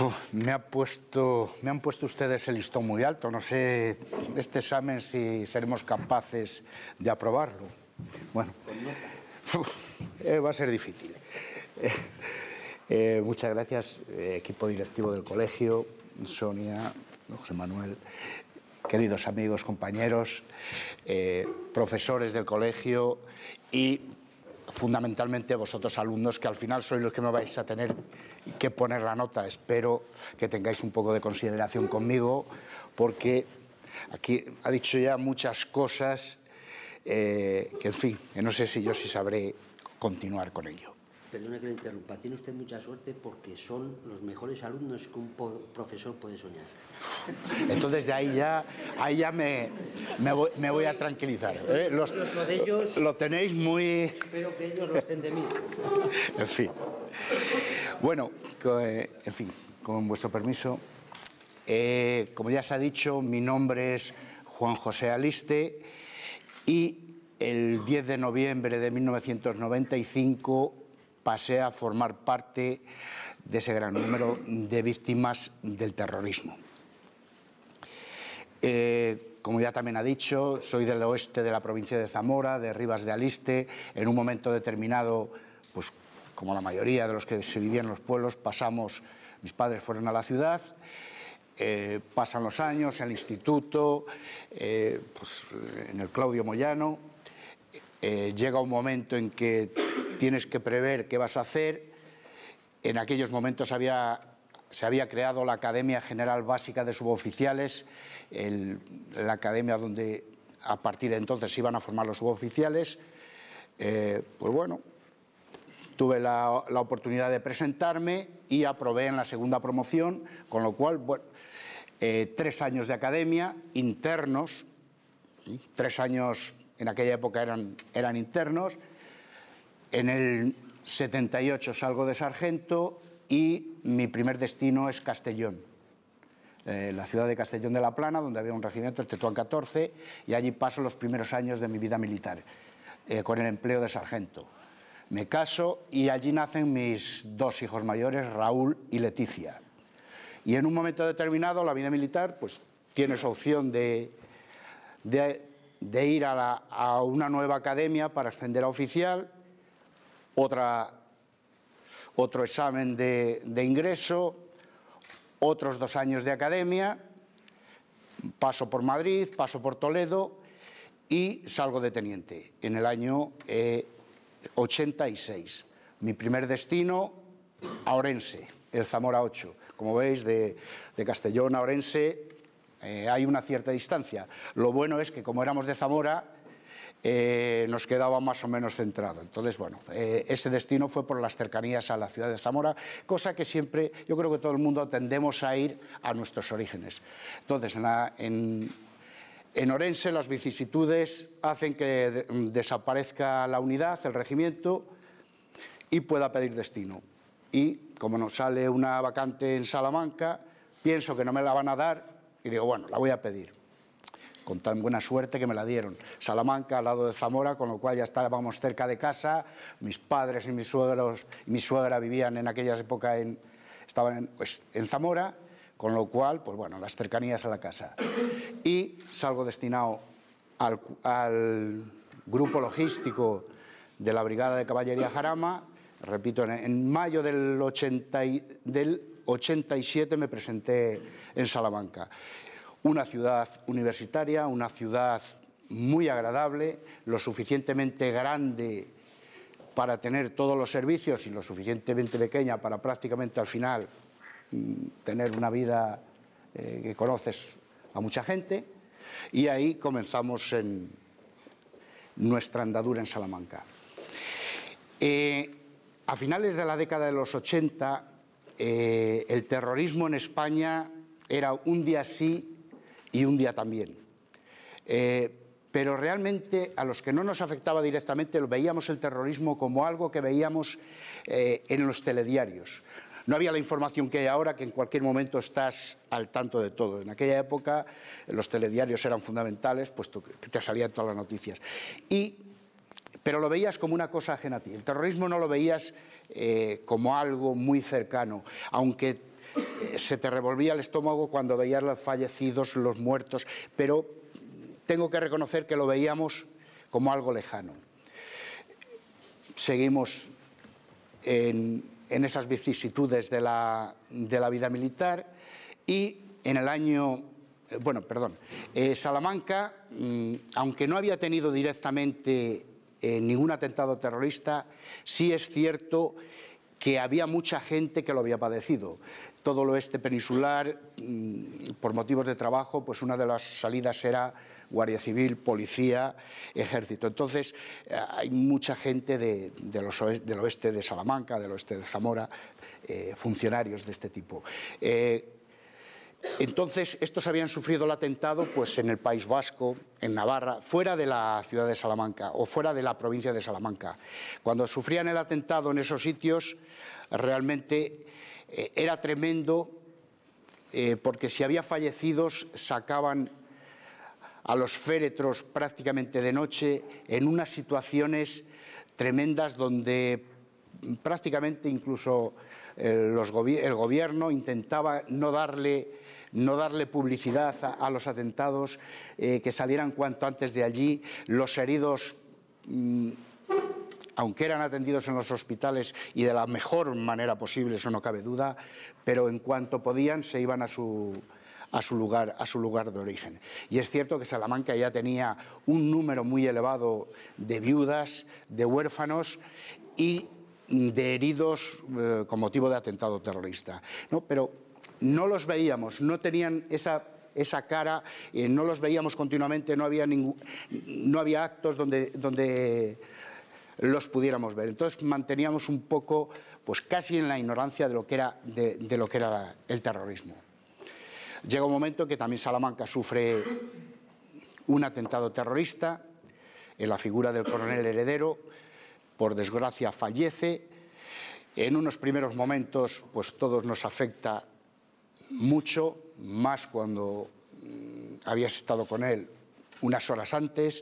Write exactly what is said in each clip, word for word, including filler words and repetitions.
Uf, me, ha puesto, me han puesto ustedes el listón muy alto. No sé este examen si seremos capaces de aprobarlo. Bueno, uf, eh, va a ser difícil. Eh, eh, muchas gracias, eh, equipo directivo del colegio, Sonia, José Manuel, queridos amigos, compañeros, eh, profesores del colegio y fundamentalmente vosotros alumnos, que al final sois los que me vais a tener que poner la nota. Espero que tengáis un poco de consideración conmigo, porque aquí ha dicho ya muchas cosas eh, que, en fin, que no sé si yo sí sabré continuar con ello. Perdona que le interrumpa, tiene usted mucha suerte porque son los mejores alumnos que un profesor puede soñar. Entonces de ahí ya, ahí ya me, me, voy, me voy a tranquilizar. ¿eh? Los, Lo de ellos, lo tenéis muy... espero que ellos lo estén de mí. En fin. Bueno, en fin, con vuestro permiso. Eh, como ya se ha dicho, mi nombre es Juan José Aliste y el diez de noviembre de mil novecientos noventa y cinco pasé a formar parte de ese gran número de víctimas del terrorismo. Eh, como ya también ha dicho, soy del oeste de la provincia de Zamora, de Rivas de Aliste. En un momento determinado, pues como la mayoría de los que se vivían en los pueblos, pasamos, mis padres fueron a la ciudad, eh, pasan los años, el instituto, eh, pues, en el Claudio Moyano, eh, llega un momento en que tienes que prever qué vas a hacer. En aquellos momentos había, se había creado la Academia General Básica de Suboficiales, el, la academia donde a partir de entonces se iban a formar los suboficiales. Eh, pues bueno, tuve la, la oportunidad de presentarme y aprobé en la segunda promoción, con lo cual, bueno, eh, tres años de academia, internos, ¿sí? Tres años en aquella época eran, eran internos. En el setenta y ocho salgo de sargento y mi primer destino es Castellón, eh, la ciudad de Castellón de la Plana, donde había un regimiento, el Tetuán catorce, y allí paso los primeros años de mi vida militar, eh, con el empleo de sargento. Me caso y allí nacen mis dos hijos mayores, Raúl y Leticia. Y en un momento determinado, la vida militar, pues tienes opción de, de, de ir a, la, a una nueva academia para ascender a oficial, Otra, otro examen de, de ingreso, otros dos años de academia, paso por Madrid, paso por Toledo y salgo de teniente en el año eh, ochenta y seis. Mi primer destino, a Orense, el Zamora ocho. Como veis, de, de Castellón a Orense eh, hay una cierta distancia. Lo bueno es que como éramos de Zamora, Eh, nos quedaba más o menos centrado. Entonces, bueno, eh, ese destino fue por las cercanías a la ciudad de Zamora, cosa que siempre, yo creo que todo el mundo tendemos a ir a nuestros orígenes. Entonces, en, la, en, en Orense las vicisitudes hacen que de, desaparezca la unidad, el regimiento, y pueda pedir destino. Y como nos sale una vacante en Salamanca, pienso que no me la van a dar y digo, bueno, la voy a pedir. Con tan buena suerte que me la dieron. Salamanca, al lado de Zamora, con lo cual ya estábamos cerca de casa. Mis padres y mis suegros y mi suegra vivían en aquellas épocas en, estaban en, pues, en Zamora, con lo cual, pues bueno, las cercanías a la casa. Y salgo destinado al, al grupo logístico de la Brigada de Caballería Jarama. Repito, en, en mayo del, ochenta y, del ochenta y siete me presenté en Salamanca. Una ciudad universitaria, una ciudad muy agradable, lo suficientemente grande para tener todos los servicios y lo suficientemente pequeña para prácticamente al final tener una vida eh, que conoces a mucha gente. Y ahí comenzamos en nuestra andadura en Salamanca. Eh, a finales de la década de los ochenta, eh, el terrorismo en España era un día sí y un día también. Eh, pero realmente a los que no nos afectaba directamente lo veíamos el terrorismo como algo que veíamos eh, en los telediarios. No había la información que hay ahora, que en cualquier momento estás al tanto de todo. En aquella época los telediarios eran fundamentales, puesto que te salían todas las noticias. Y, pero lo veías como una cosa ajena a ti. El terrorismo no lo veías eh, como algo muy cercano, aunque eh, se te revolvía el estómago cuando veías los fallecidos, los muertos, pero tengo que reconocer que lo veíamos como algo lejano. Seguimos en, en esas vicisitudes de la, de la vida militar y en el año, bueno, perdón, eh, Salamanca, mmm, aunque no había tenido directamente eh, ningún atentado terrorista, sí es cierto que había mucha gente que lo había padecido. Todo el oeste peninsular, mmm, por motivos de trabajo, pues una de las salidas era Guardia Civil, Policía, Ejército. Entonces, eh, hay mucha gente de, de los oeste, del oeste de Salamanca, del oeste de Zamora, eh, funcionarios de este tipo. Eh, entonces, estos habían sufrido el atentado pues, en el País Vasco, en Navarra, fuera de la ciudad de Salamanca o fuera de la provincia de Salamanca. Cuando sufrían el atentado en esos sitios, realmente eh, era tremendo eh, porque si había fallecidos, sacaban a los féretros prácticamente de noche en unas situaciones tremendas donde prácticamente incluso eh, los gobi- el gobierno intentaba no darle, no darle publicidad a, a los atentados, eh, que salieran cuanto antes de allí. Los heridos, mmm, aunque eran atendidos en los hospitales y de la mejor manera posible, eso no cabe duda, pero en cuanto podían se iban a su... A su, lugar, a su lugar de origen. Y es cierto que Salamanca ya tenía un número muy elevado de viudas, de huérfanos y de heridos eh, con motivo de atentado terrorista, ¿no? Pero no los veíamos, no tenían esa, esa cara, eh, no los veíamos continuamente, no había, ningún, no había actos donde, donde los pudiéramos ver. Entonces manteníamos un poco, pues casi en la ignorancia de lo que era, de, de lo que era el terrorismo. Llega un momento que también Salamanca sufre un atentado terrorista en la figura del coronel Heredero. Por desgracia fallece. En unos primeros momentos pues todos nos afecta mucho, más cuando mmm, habías estado con él unas horas antes,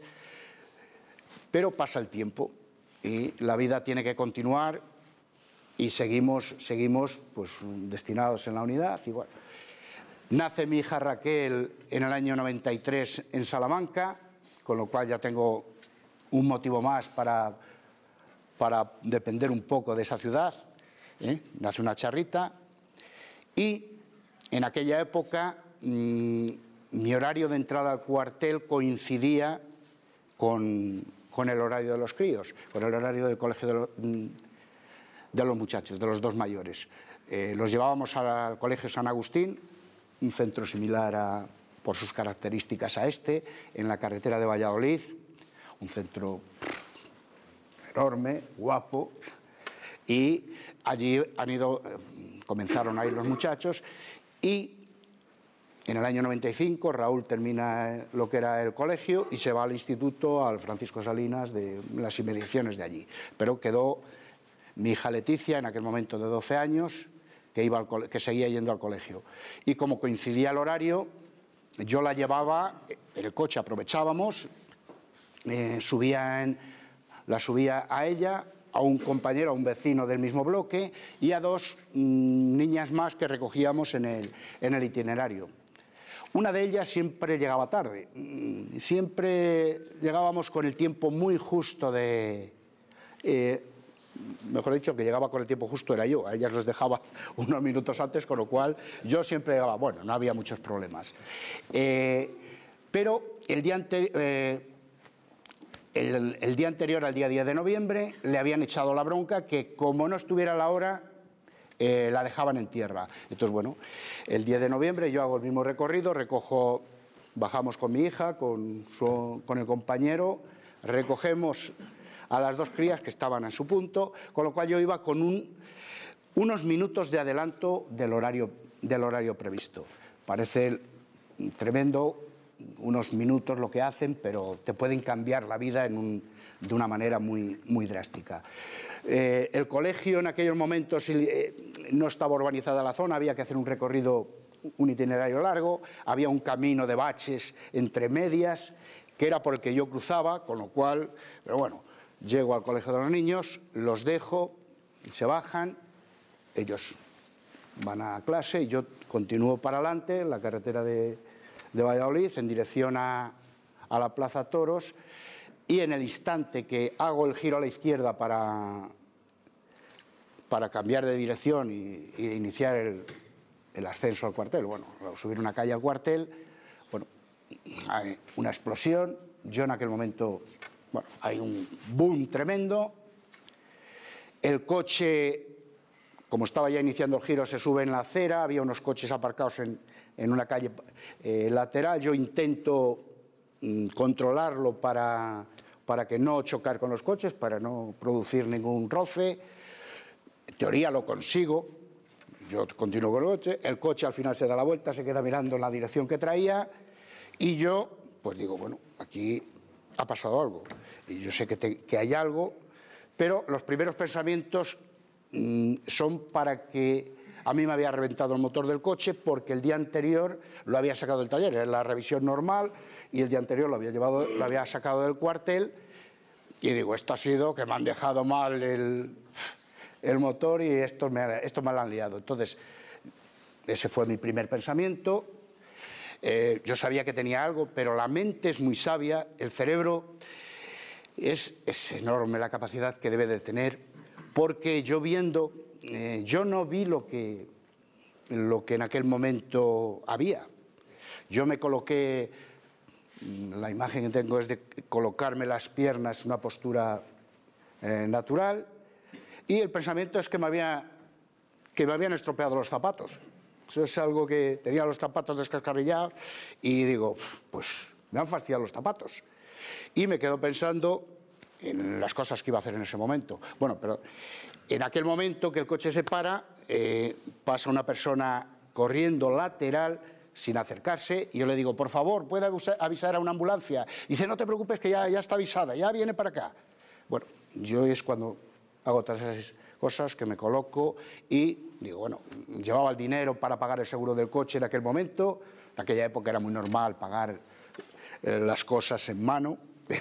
pero pasa el tiempo y la vida tiene que continuar y seguimos, seguimos pues, destinados en la unidad. Y bueno, nace mi hija Raquel en el año noventa y tres en Salamanca, con lo cual ya tengo un motivo más para, para depender un poco de esa ciudad. ¿eh? Nace una charrita y en aquella época mmm, mi horario de entrada al cuartel coincidía con, con el horario de los críos, con el horario del colegio de, lo, de los muchachos, de los dos mayores. Eh, los llevábamos al colegio San Agustín, un centro similar a, por sus características a este, en la carretera de Valladolid, un centro enorme, guapo, y allí han ido, comenzaron a ir los muchachos y en el año noventa y cinco Raúl termina lo que era el colegio y se va al instituto, al Francisco Salinas, de las inmediaciones de allí. Pero quedó mi hija Leticia, en aquel momento de doce años, que, iba al, que seguía yendo al colegio. Y como coincidía el horario, yo la llevaba, en el coche aprovechábamos, eh, subía en, la subía a ella, a un compañero, a un vecino del mismo bloque y a dos mmm, niñas más que recogíamos en el, en el itinerario. Una de ellas siempre llegaba tarde, siempre llegábamos con el tiempo muy justo de... Eh, mejor dicho, que llegaba con el tiempo justo era yo, a ellas les dejaba unos minutos antes, con lo cual yo siempre llegaba, bueno, no había muchos problemas. Eh, pero el día, ante, eh, el, el día anterior, al día diez de noviembre, le habían echado la bronca que como no estuviera a la hora, eh, la dejaban en tierra. Entonces, bueno, el diez de noviembre yo hago el mismo recorrido, recojo, bajamos con mi hija, con, su, con el compañero, recogemos a las dos crías que estaban en su punto, con lo cual yo iba con un, unos minutos de adelanto del horario, del horario previsto. Parece tremendo, unos minutos lo que hacen, pero te pueden cambiar la vida en un, de una manera muy, muy drástica. Eh, el colegio en aquellos momentos eh, no estaba urbanizada la zona, había que hacer un recorrido, un itinerario largo, había un camino de baches entre medias, que era por el que yo cruzaba, con lo cual, pero bueno, llego al colegio de los niños, los dejo, se bajan, ellos van a clase y yo continúo para adelante en la carretera de, de Valladolid en dirección a, a la Plaza Toros, y en el instante que hago el giro a la izquierda para, para cambiar de dirección y, y iniciar el, el ascenso al cuartel, bueno, subir una calle al cuartel, bueno, hay una explosión, yo en aquel momento, bueno, hay un boom tremendo, el coche, como estaba ya iniciando el giro, se sube en la acera, había unos coches aparcados en, en una calle eh, lateral, yo intento mm, controlarlo para, para que no chocar con los coches, para no producir ningún roce, en teoría lo consigo, yo continúo con el coche, el coche al final se da la vuelta, se queda mirando en la dirección que traía y yo pues digo, bueno, aquí ha pasado algo y yo sé que, te, que hay algo, pero los primeros pensamientos mmm, son para que a mí me había reventado el motor del coche porque el día anterior lo había sacado del taller, era la revisión normal y el día anterior lo había, llevado, lo había sacado del cuartel y digo, esto ha sido que me han dejado mal el... el motor y esto me, esto me lo han liado. Entonces, ese fue mi primer pensamiento. Eh, yo sabía que tenía algo, pero la mente es muy sabia, el cerebro es, es enorme la capacidad que debe de tener, porque yo viendo, eh, yo no vi lo que, lo que en aquel momento había. Yo me coloqué, la imagen que tengo es de colocarme las piernas en una postura eh, natural, y el pensamiento es que me, había, que me habían estropeado los zapatos. Eso es algo que tenía los zapatos descascarrillados y digo, pues me han fastidiado los zapatos. Y me quedo pensando en las cosas que iba a hacer en ese momento. Bueno, pero en aquel momento que el coche se para, eh, pasa una persona corriendo lateral sin acercarse y yo le digo, por favor, ¿puede avisar a una ambulancia? Y dice, no te preocupes que ya, ya está avisada, ya viene para acá. Bueno, yo es cuando... hago todas esas cosas que me coloco y digo, bueno, llevaba el dinero para pagar el seguro del coche en aquel momento, en aquella época era muy normal pagar eh, las cosas en mano,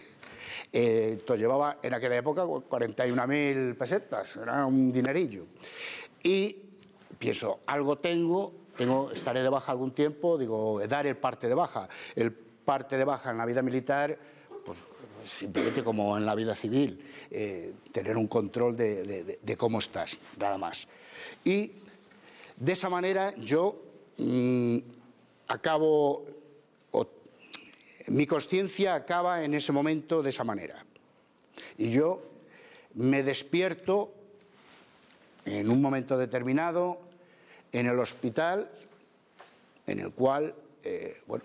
eh, entonces llevaba en aquella época cuarenta y una mil pesetas, era un dinerillo. Y pienso, algo tengo, tengo, estaré de baja algún tiempo, digo, dar el parte de baja. El parte de baja en la vida militar, pues, simplemente como en la vida civil, eh, tener un control de, de, de cómo estás, nada más. Y de esa manera yo mmm, acabo, o, mi consciencia acaba en ese momento de esa manera. Y yo me despierto en un momento determinado en el hospital, en el cual, eh, bueno,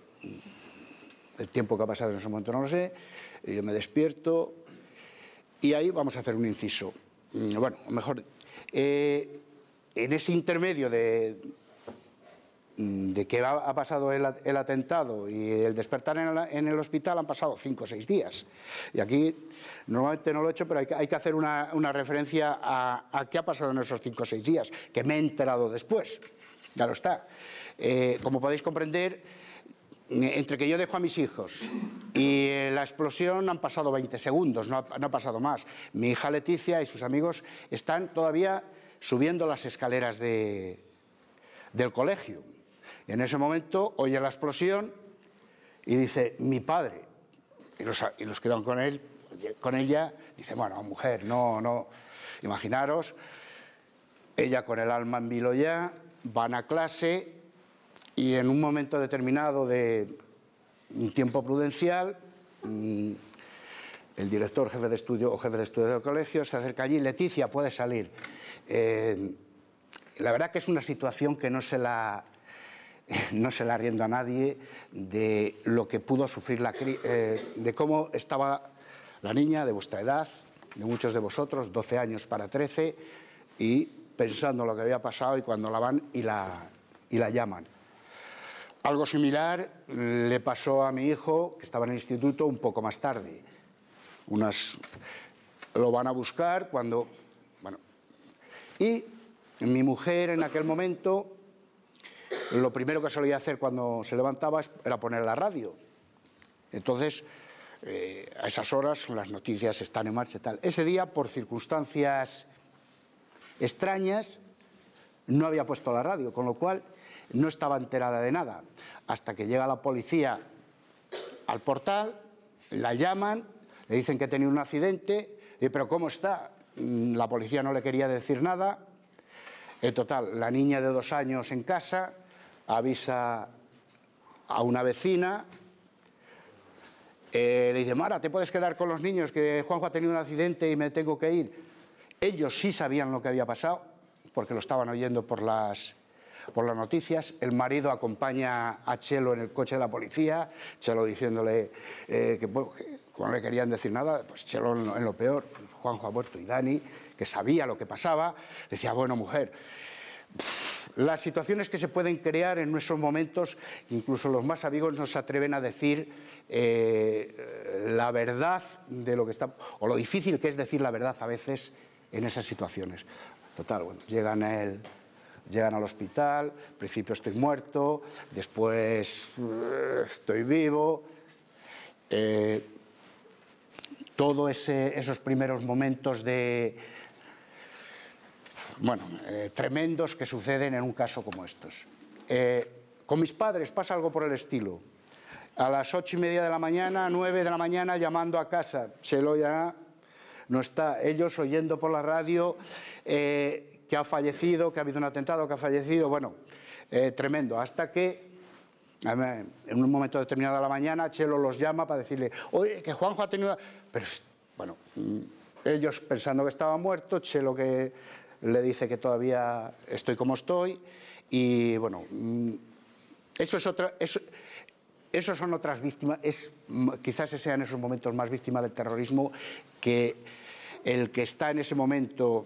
el tiempo que ha pasado en ese momento no lo sé, yo me despierto y ahí vamos a hacer un inciso. Bueno, mejor, eh, en ese intermedio de, de que ha, ha pasado el, el atentado y el despertar en el, en el hospital han pasado cinco o seis días. Y aquí normalmente no lo he hecho, pero hay que, hay que hacer una, una referencia a, a qué ha pasado en esos cinco o seis días, que me he enterado después. Ya lo está. Eh, como podéis comprender, entre que yo dejo a mis hijos y la explosión han pasado veinte segundos, no ha, no ha pasado más. Mi hija Leticia y sus amigos están todavía subiendo las escaleras de, del colegio. Y en ese momento oye la explosión y dice, mi padre. Y los, y los que van con él, con ella, dice, bueno, mujer, no, no. Imaginaros, ella con el alma en vilo ya, van a clase. Y en un momento determinado de un tiempo prudencial, el director, jefe de estudio o jefe de estudio del colegio se acerca allí, Leticia, puede salir. Eh, la verdad que es una situación que no se la, no se la arriendo a nadie de lo que pudo sufrir la eh, de cómo estaba la niña de vuestra edad, de muchos de vosotros, doce años para trece, y pensando lo que había pasado y cuando la van y la, y la llaman. Algo similar le pasó a mi hijo, que estaba en el instituto, un poco más tarde. Unas, lo van a buscar cuando... Bueno, y mi mujer en aquel momento, lo primero que solía hacer cuando se levantaba era poner la radio. Entonces, eh, a esas horas las noticias están en marcha y tal. Ese día, por circunstancias extrañas, no había puesto la radio, con lo cual no estaba enterada de nada. Hasta que llega la policía al portal, la llaman, le dicen que tenía un accidente, y, pero ¿cómo está? La policía no le quería decir nada. En total, la niña de dos años en casa avisa a una vecina, eh, le dice, Mara, ¿te puedes quedar con los niños? Que Juanjo ha tenido un accidente y me tengo que ir. Ellos sí sabían lo que había pasado, porque lo estaban oyendo por las, por las noticias. El marido acompaña a Chelo en el coche de la policía, Chelo diciéndole eh, que, bueno, que no le querían decir nada, pues Chelo en lo, en lo peor, Juanjo ha muerto, y Dani, que sabía lo que pasaba, decía, bueno, mujer, las situaciones que se pueden crear en esos momentos, incluso los más amigos no se atreven a decir eh, la verdad de lo que está, o lo difícil que es decir la verdad a veces en esas situaciones. Total, bueno, llegan, el, llegan al hospital, al principio estoy muerto, después uh, estoy vivo. Eh, Todos ese, esos primeros momentos de, bueno, eh, tremendos que suceden en un caso como estos. Eh, con mis padres pasa algo por el estilo. A las ocho y media de la mañana, nueve de la mañana, llamando a casa. Chelo ya no está. Ellos oyendo por la radio eh, que ha fallecido, que ha habido un atentado, que ha fallecido. Bueno, eh, tremendo. Hasta que en un momento determinado de la mañana, Chelo los llama para decirle, oye, que Juanjo ha tenido... Pero, bueno, ellos pensando que estaba muerto, Chelo que le dice que todavía estoy como estoy, y, bueno, eso es otra... Eso, Esos son otras víctimas, es, quizás sean esos momentos más víctimas del terrorismo, que el que está en ese momento,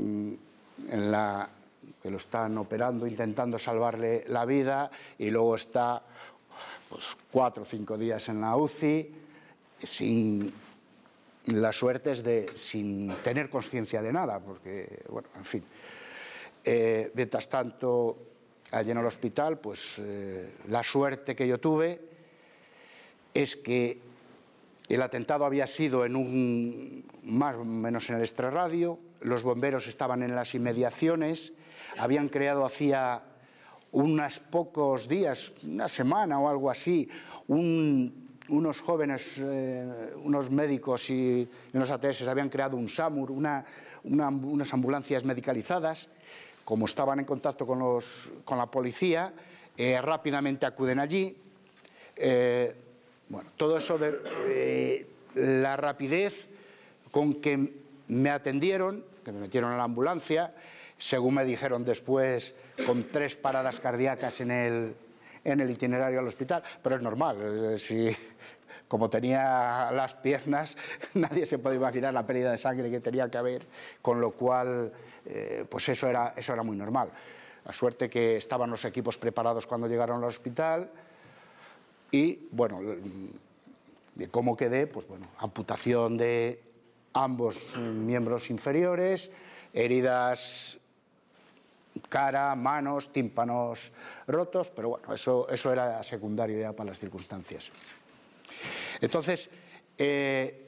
en la, que lo están operando, intentando salvarle la vida, y luego está pues, cuatro o cinco días en la U C I, sin la suerte es de sin tener conciencia de nada, porque, bueno, en fin. Eh, mientras tanto, allí en el hospital, pues eh, la suerte que yo tuve es que el atentado había sido en un, más o menos en el extrarradio, los bomberos estaban en las inmediaciones, habían creado hacía unos pocos días, una semana o algo así, un, unos jóvenes, eh, unos médicos y unos A T S habían creado un SAMUR, una, una, unas ambulancias medicalizadas. Como estaban en contacto con, los, con la policía, eh, rápidamente acuden allí. Eh, Bueno, todo eso de eh, la rapidez con que me atendieron, que me metieron en la ambulancia, según me dijeron después, con tres paradas cardíacas en el, en el itinerario al hospital, pero es normal, eh, si, como tenía las piernas, nadie se puede imaginar la pérdida de sangre que tenía que haber, con lo cual, eh, pues eso era, eso era muy normal. La suerte que estaban los equipos preparados cuando llegaron al hospital. Y, bueno, de cómo quedé, pues bueno, amputación de ambos miembros inferiores, heridas, cara, manos, tímpanos rotos, pero bueno, eso, eso era secundario ya para las circunstancias. Entonces, eh,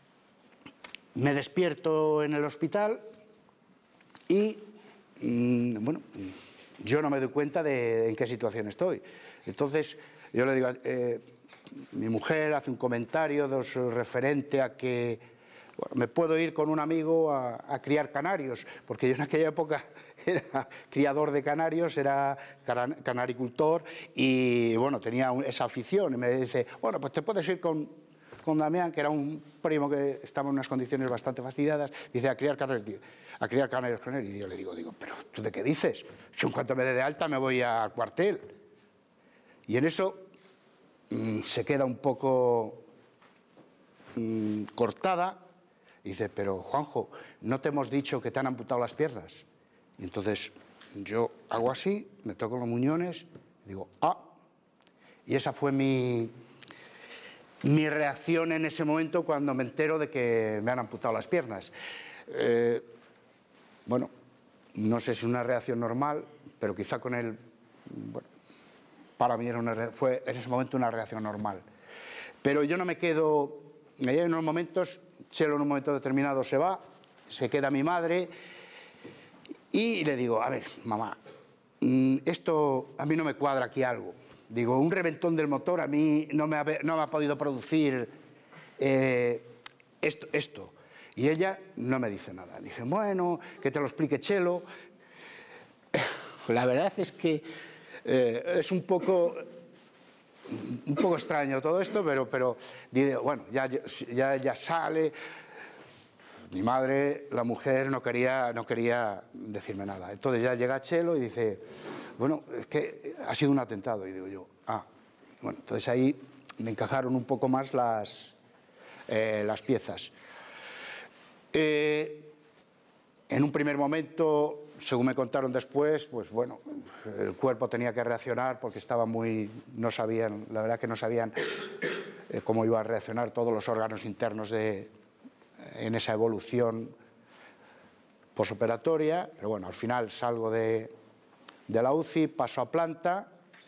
me despierto en el hospital y, mmm, bueno, yo no me doy cuenta de, de en qué situación estoy. Entonces, yo le digo, eh, mi mujer hace un comentario de referente a que bueno, me puedo ir con un amigo a, a criar canarios, porque yo en aquella época era criador de canarios, era canaricultor y bueno, tenía un, esa afición. Y me dice, bueno, pues te puedes ir con, con Damián, que era un primo que estaba en unas condiciones bastante fastidiadas, dice, a criar canarios, a criar canarios con él. Y yo le digo, digo, pero ¿tú de qué dices? Si en cuanto me dé de alta me voy al cuartel. Y en eso mmm, se queda un poco mmm, cortada y dice, pero Juanjo, ¿no te hemos dicho que te han amputado las piernas? Y entonces yo hago así, me toco los muñones, y digo, ah, y esa fue mi, mi reacción en ese momento cuando me entero de que me han amputado las piernas. Eh, bueno, no sé si es una reacción normal, pero quizá con el... Bueno, para mí era una, fue en ese momento una reacción normal. Pero yo no me quedo... Hay unos momentos, Chelo en un momento determinado se va, se queda mi madre y le digo, a ver, mamá, esto a mí no me cuadra aquí algo. Digo, un reventón del motor a mí no me ha, no me ha podido producir eh, esto, esto. Y ella no me dice nada. Dice, bueno, que te lo explique Chelo. La verdad es que eh, es un poco, un poco extraño todo esto, pero, pero bueno, ya, ya, ya sale. Mi madre, la mujer, no quería, no quería decirme nada. Entonces ya llega Chelo y dice, bueno, es que ha sido un atentado. Y digo yo, ah, bueno, entonces ahí me encajaron un poco más las, eh, las piezas. Eh, en un primer momento, según me contaron después, pues bueno, el cuerpo tenía que reaccionar porque estaba muy, no sabían, la verdad que no sabían eh, cómo iba a reaccionar todos los órganos internos de, en esa evolución posoperatoria, pero bueno, al final salgo de, de la U C I, paso a planta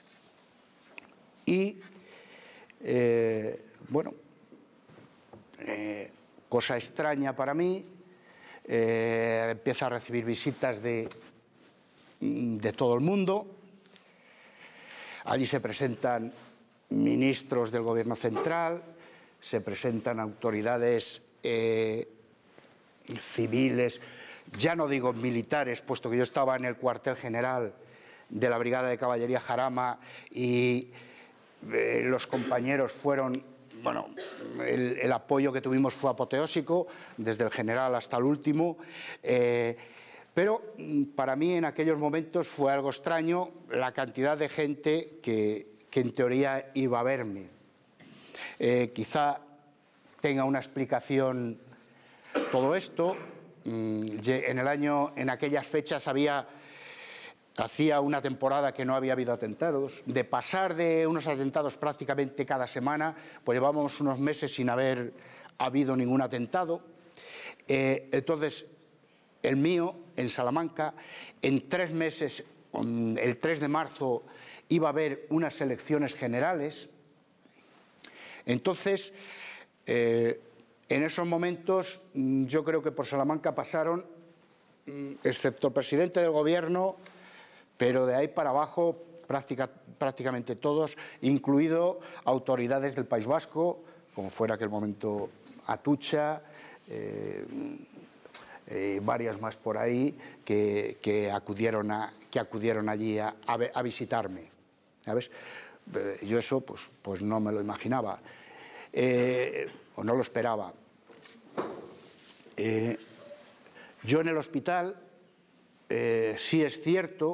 y, eh, bueno, eh, cosa extraña para mí, eh, empiezo a recibir visitas de, de todo el mundo. Allí se presentan ministros del Gobierno central, se presentan autoridades eh, civiles, ya no digo militares, puesto que yo estaba en el cuartel general de la Brigada de Caballería Jarama y eh, los compañeros fueron, bueno, el, el apoyo que tuvimos fue apoteósico, desde el general hasta el último, eh, pero para mí en aquellos momentos fue algo extraño la cantidad de gente que, que en teoría iba a verme. Eh, quizá tenga una explicación todo esto. En el año, en aquellas fechas había, hacía una temporada que no había habido atentados. De pasar de unos atentados prácticamente cada semana, pues llevábamos unos meses sin haber habido ningún atentado. Eh, entonces, el mío, en Salamanca, en tres meses, el tres de marzo, iba a haber unas elecciones generales. Entonces, eh, en esos momentos, yo creo que por Salamanca pasaron, excepto el presidente del gobierno, pero de ahí para abajo práctica, prácticamente todos, incluido autoridades del País Vasco, como fuera aquel momento Atutxa, eh, eh, varias más por ahí, que, que, acudieron, a, que acudieron allí a, a, a visitarme. ¿Sabes? Yo eso pues, pues no me lo imaginaba, eh, o no lo esperaba. Eh, yo en el hospital eh, sí es cierto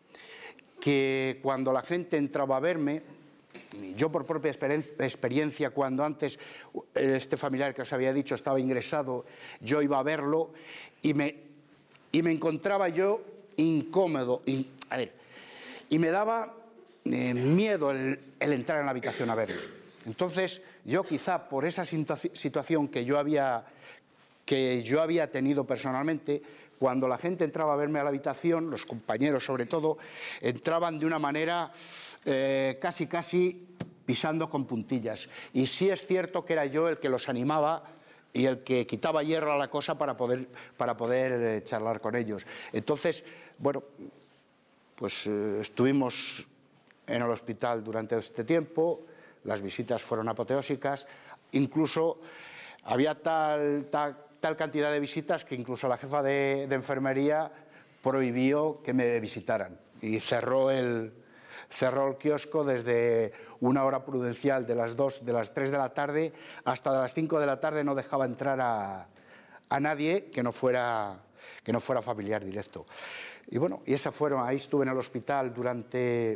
que cuando la gente entraba a verme, yo por propia experiencia, cuando antes este familiar que os había dicho estaba ingresado, yo iba a verlo y me, y me encontraba yo incómodo, y, a ver, y me daba eh, miedo el, el entrar en la habitación a verlo. Entonces yo quizá por esa situación que yo había que yo había tenido personalmente, cuando la gente entraba a verme a la habitación, los compañeros sobre todo, entraban de una manera eh, casi casi pisando con puntillas. Y sí es cierto que era yo el que los animaba y el que quitaba hierro a la cosa para poder, para poder eh, charlar con ellos. Entonces, bueno, pues eh, estuvimos en el hospital durante este tiempo, las visitas fueron apoteósicas, incluso había tal, tal, tal cantidad de visitas que incluso la jefa de, de enfermería prohibió que me visitaran y cerró el, cerró el kiosco desde una hora prudencial de las dos, de las tres de la tarde hasta las cinco de la tarde. No dejaba entrar a, a nadie que no fuera, que no fuera familiar directo. Y bueno, y esa fueron, ahí estuve en el hospital durante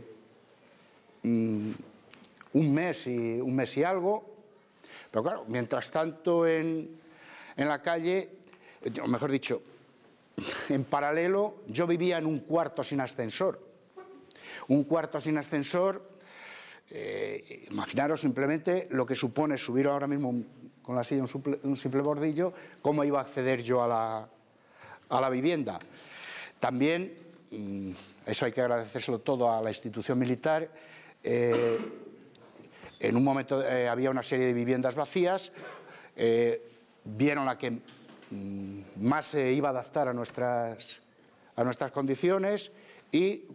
mmm, un mes y un mes y algo, pero claro, mientras tanto en, en la calle, o mejor dicho, en paralelo, yo vivía en un cuarto sin ascensor. Un cuarto sin ascensor, eh, imaginaros simplemente lo que supone subir ahora mismo con la silla un, suple, un simple bordillo, cómo iba a acceder yo a la, a la vivienda. También, eso hay que agradecérselo todo a la institución militar, eh, en un momento eh, había una serie de viviendas vacías, eh, vieron la que mmm, más se iba a adaptar a nuestras, a nuestras condiciones y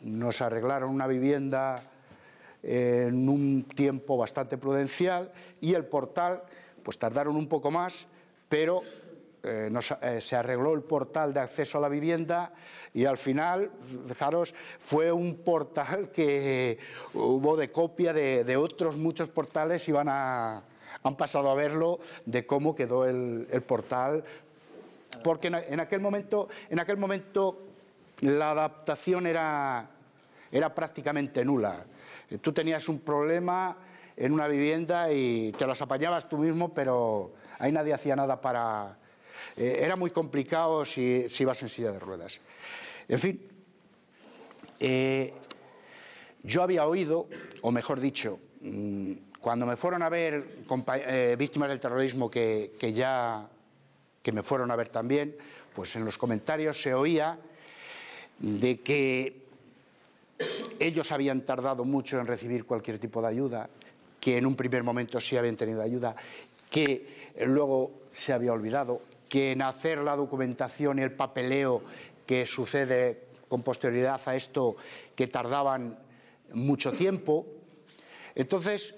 nos arreglaron una vivienda en un tiempo bastante prudencial y el portal, pues tardaron un poco más, pero eh, nos, eh, se arregló el portal de acceso a la vivienda y al final, fijaros, fue un portal que hubo de copia de, de otros muchos portales y van a, han pasado a verlo de cómo quedó el, el portal, porque en, en, aquel momento, en aquel momento la adaptación era, era prácticamente nula. Tú tenías un problema en una vivienda y te las apañabas tú mismo, pero ahí nadie hacía nada para... Eh, era muy complicado si, si ibas en silla de ruedas. En fin, eh, yo había oído, o mejor dicho, mmm, cuando me fueron a ver eh, víctimas del terrorismo que, que ya que me fueron a ver también, pues en los comentarios se oía de que ellos habían tardado mucho en recibir cualquier tipo de ayuda, que en un primer momento sí habían tenido ayuda, que luego se había olvidado, que en hacer la documentación y el papeleo que sucede con posterioridad a esto, que tardaban mucho tiempo. Entonces,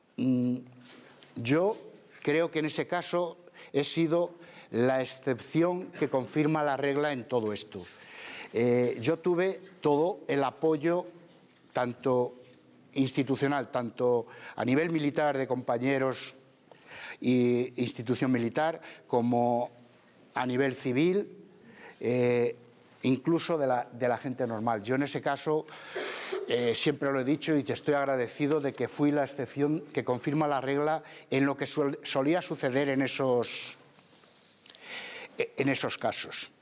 yo creo que en ese caso he sido la excepción que confirma la regla en todo esto. Eh, yo tuve todo el apoyo, tanto institucional, tanto a nivel militar de compañeros e institución militar, como a nivel civil, eh, incluso de la, de la gente normal. Yo en ese caso eh, siempre lo he dicho y te estoy agradecido de que fui la excepción que confirma la regla en lo que sol, solía suceder en esos, en esos casos.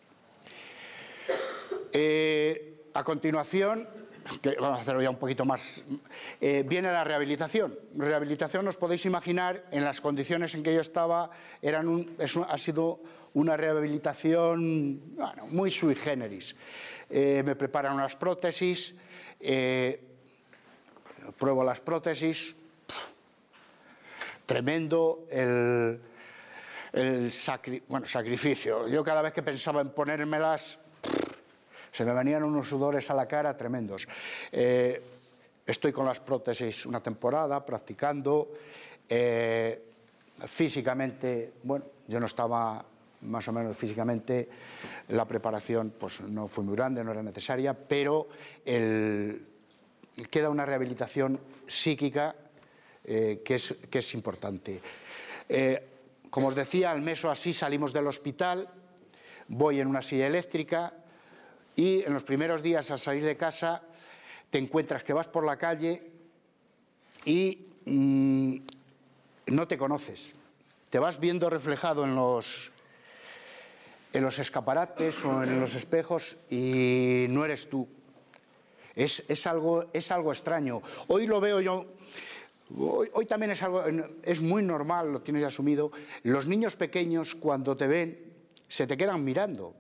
Eh, a continuación, que vamos a hacerlo ya un poquito más, eh, viene la rehabilitación. Rehabilitación, os podéis imaginar, en las condiciones en que yo estaba, eran un, es un, ha sido una rehabilitación bueno, muy sui generis. Eh, me preparan unas prótesis, eh, pruebo las prótesis, pff, tremendo el, el sacri, bueno, sacrificio. Yo cada vez que pensaba en ponérmelas, se me venían unos sudores a la cara tremendos. Eh, estoy con las prótesis una temporada, practicando. Eh, físicamente, bueno, yo no estaba más o menos físicamente, la preparación pues no fue muy grande, no era necesaria, pero el, queda una rehabilitación psíquica eh, que, es, que es importante. Eh, como os decía, al mes o así salimos del hospital, voy en una silla eléctrica, y en los primeros días al salir de casa te encuentras que vas por la calle y mmm, no te conoces. Te vas viendo reflejado en los, en los escaparates o en los espejos y no eres tú. Es, es, algo, es algo extraño. Hoy lo veo yo, hoy, hoy también es algo, es muy normal, lo tienes asumido. Los niños pequeños cuando te ven se te quedan mirando.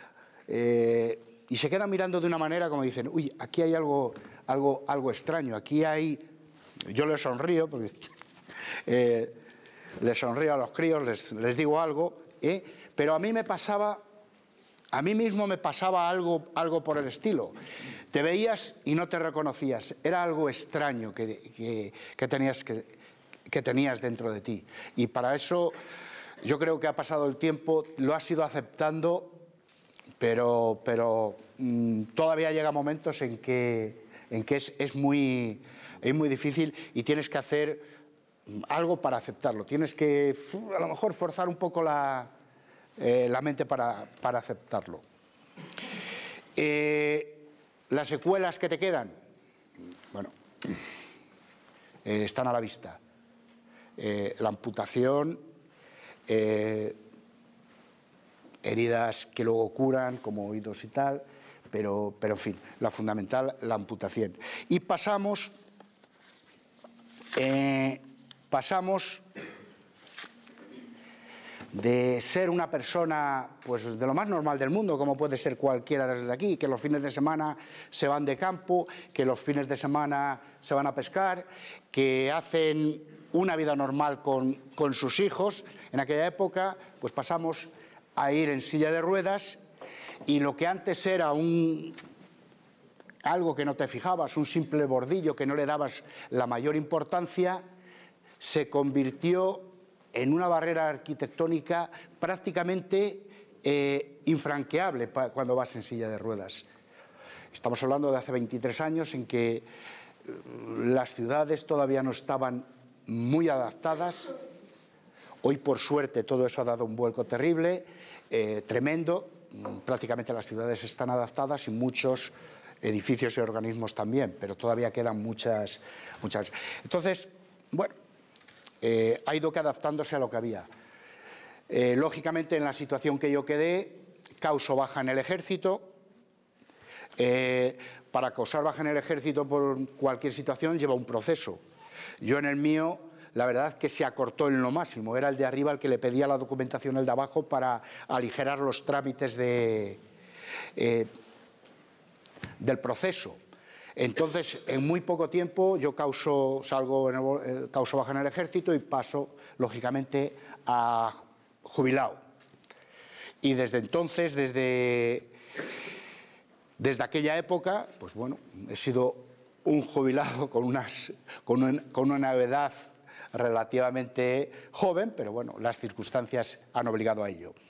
Eh, Y se quedan mirando de una manera como dicen, uy, aquí hay algo, algo, algo extraño, aquí hay... Yo les sonrío, porque eh, les sonrío a los críos, les, les digo algo, ¿eh? Pero a mí me pasaba, a mí mismo me pasaba algo, algo por el estilo. Te veías y no te reconocías, era algo extraño que, que, que, tenías, que, que tenías dentro de ti. Y para eso yo creo que ha pasado el tiempo, lo has ido aceptando. Pero, pero mmm, todavía llega momentos en que, en que es, es, muy, es muy difícil y tienes que hacer algo para aceptarlo. Tienes que, a lo mejor, forzar un poco la, eh, la mente para, para aceptarlo. Eh, las secuelas que te quedan, bueno, eh, están a la vista. Eh, la amputación... Eh, heridas que luego curan, como oídos y tal, pero, pero en fin, la fundamental, la amputación. Y pasamos, eh, pasamos de ser una persona pues, de lo más normal del mundo, como puede ser cualquiera desde aquí, que los fines de semana se van de campo, que los fines de semana se van a pescar, que hacen una vida normal con, con sus hijos. En aquella época, pues pasamos a ir en silla de ruedas y lo que antes era un, algo que no te fijabas, un simple bordillo que no le dabas la mayor importancia, se convirtió en una barrera arquitectónica prácticamente eh, infranqueable cuando vas en silla de ruedas. Estamos hablando de hace veintitrés años en que las ciudades todavía no estaban muy adaptadas. Hoy, por suerte, todo eso ha dado un vuelco terrible, eh, tremendo. Prácticamente las ciudades están adaptadas y muchos edificios y organismos también, pero todavía quedan muchas. muchas. Entonces, bueno, eh, ha ido que adaptándose a lo que había. Eh, lógicamente, en la situación que yo quedé, causó baja en el ejército. Eh, para causar baja en el ejército por cualquier situación lleva un proceso. Yo en el mío, la verdad que se acortó en lo máximo. Era el de arriba el que le pedía la documentación el de abajo para aligerar los trámites de, eh, del proceso. Entonces, en muy poco tiempo yo causo, salgo en el, causo baja en el ejército y paso, lógicamente, a jubilado. Y desde entonces, desde... Desde aquella época, pues bueno, he sido un jubilado con, unas, con, un, con una edad relativamente joven, pero bueno, las circunstancias han obligado a ello.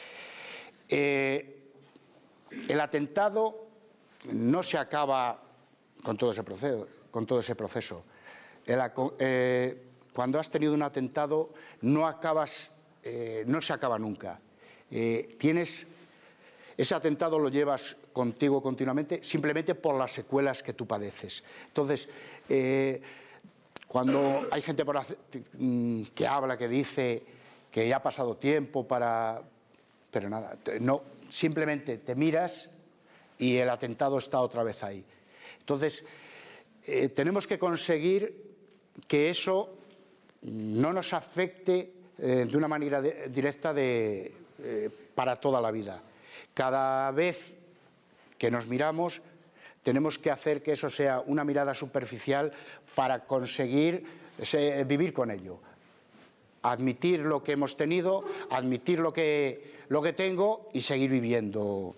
Eh, el atentado no se acaba con todo ese proceso. Con todo ese proceso. El, eh, cuando has tenido un atentado no acabas, eh, no se acaba nunca. Eh, tienes, ese atentado lo llevas contigo continuamente, simplemente por las secuelas que tú padeces. Entonces, eh, cuando hay gente por hacer, que habla, que dice que ya ha pasado tiempo para... Pero nada, no, simplemente te miras y el atentado está otra vez ahí. Entonces, eh, tenemos que conseguir que eso no nos afecte eh, de una manera de, directa de, eh, para toda la vida. Cada vez que nos miramos, tenemos que hacer que eso sea una mirada superficial para conseguir ese, vivir con ello. Admitir lo que hemos tenido, admitir lo que, lo que tengo y seguir viviendo,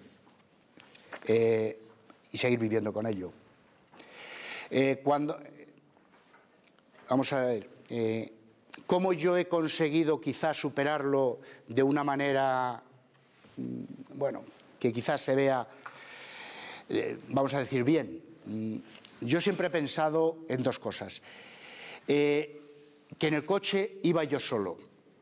eh, y seguir viviendo con ello. Eh, cuando, vamos a ver, eh, ¿cómo yo he conseguido quizás superarlo de una manera, bueno, que quizás se vea, Eh, vamos a decir bien? Yo siempre he pensado en dos cosas. Eh, que en el coche iba yo solo.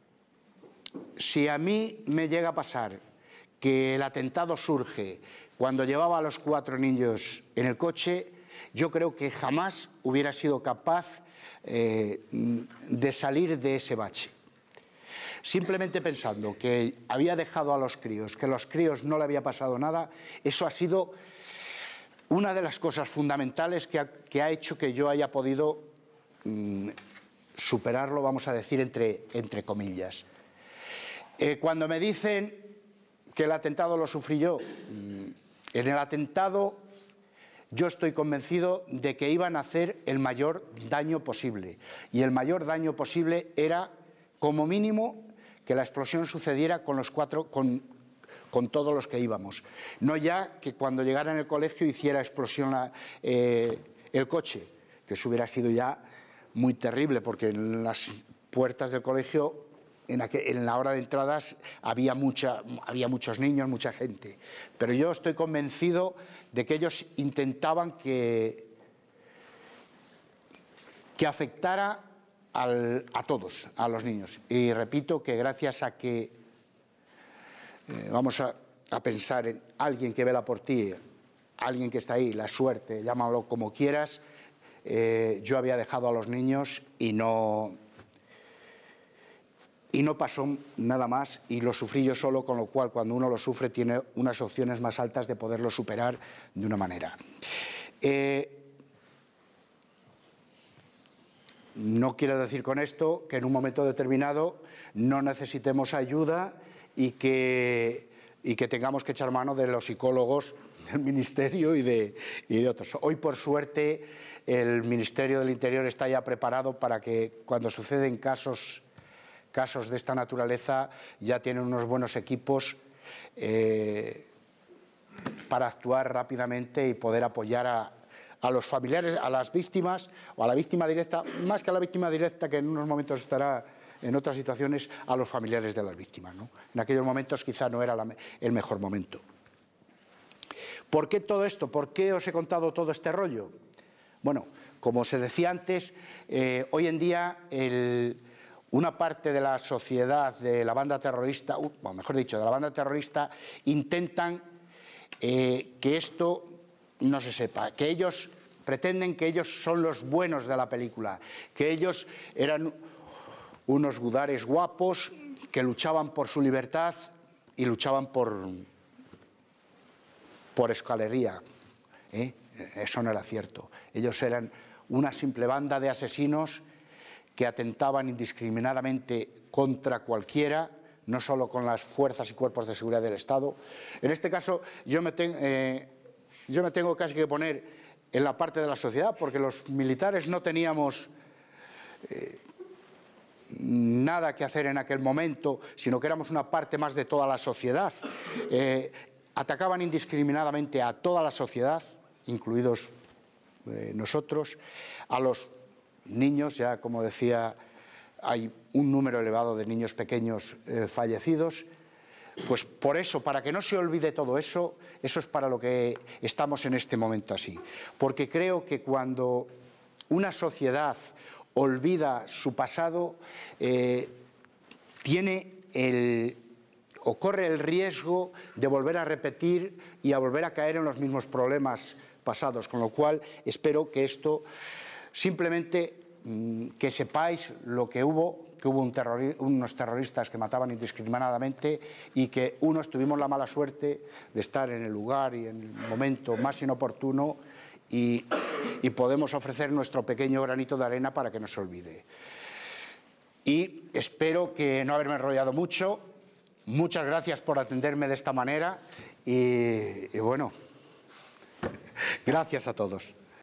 Si a mí me llega a pasar que el atentado surge cuando llevaba a los cuatro niños en el coche, yo creo que jamás hubiera sido capaz eh, de salir de ese bache. Simplemente pensando que había dejado a los críos, que a los críos no le había pasado nada, eso ha sido una de las cosas fundamentales que ha, que ha hecho que yo haya podido mmm, superarlo, vamos a decir, entre, entre comillas. Eh, cuando me dicen que el atentado lo sufrí yo, mmm, en el atentado yo estoy convencido de que iban a hacer el mayor daño posible. Y el mayor daño posible era, como mínimo, que la explosión sucediera con los cuatro... Con, con todos los que íbamos. No ya que cuando llegara en el colegio hiciera explosión la, eh, el coche, que eso hubiera sido ya muy terrible, porque en las puertas del colegio, en, aquel, en la hora de entradas, había, mucha, había muchos niños, mucha gente. Pero yo estoy convencido de que ellos intentaban que, que afectara al, a todos, a los niños. Y repito que gracias a que Eh, vamos a, a pensar en alguien que vela por ti, alguien que está ahí, la suerte, llámalo como quieras, eh, yo había dejado a los niños y no, y no pasó nada más y lo sufrí yo solo, con lo cual cuando uno lo sufre tiene unas opciones más altas de poderlo superar de una manera. Eh, no quiero decir con esto que en un momento determinado no necesitemos ayuda y que, y que tengamos que echar mano de los psicólogos del Ministerio y de, y de otros. Hoy, por suerte, el Ministerio del Interior está ya preparado para que cuando suceden casos, casos de esta naturaleza ya tienen unos buenos equipos eh, para para actuar rápidamente y poder apoyar a, a los familiares, a las víctimas o a la víctima directa, más que a la víctima directa, que en unos momentos estará en otras situaciones, a los familiares de las víctimas, ¿no? En aquellos momentos quizá no era la, el mejor momento. ¿Por qué todo esto? ¿Por qué os he contado todo este rollo? Bueno, como se decía antes, eh, hoy en día el, una parte de la sociedad de la banda terrorista, o uh, mejor dicho, de la banda terrorista, intentan eh, que esto no se sepa, que ellos pretenden que ellos son los buenos de la película, que ellos eran unos gudares guapos que luchaban por su libertad y luchaban por, por escalería. ¿eh? Eso no era cierto. Ellos eran una simple banda de asesinos que atentaban indiscriminadamente contra cualquiera, no solo con las fuerzas y cuerpos de seguridad del Estado. En este caso, yo me, ten, eh, yo me tengo casi que poner en la parte de la sociedad, porque los militares no teníamos eh, nada que hacer en aquel momento, sino que éramos una parte más de toda la sociedad. Eh, atacaban indiscriminadamente a toda la sociedad, incluidos eh, nosotros, a los niños, ya como decía, hay un número elevado de niños pequeños eh, fallecidos. Pues por eso, para que no se olvide todo eso, eso es para lo que estamos en este momento así. Porque creo que cuando una sociedad olvida su pasado, eh, tiene el, o corre el riesgo de volver a repetir y a volver a caer en los mismos problemas pasados. Con lo cual, espero que esto simplemente mmm, que sepáis lo que hubo, que hubo un terrori- unos terroristas que mataban indiscriminadamente y que unos tuvimos la mala suerte de estar en el lugar y en el momento más inoportuno y, y podemos ofrecer nuestro pequeño granito de arena para que no se olvide. Y espero que no haberme enrollado mucho. Muchas gracias por atenderme de esta manera y, y bueno, gracias a todos.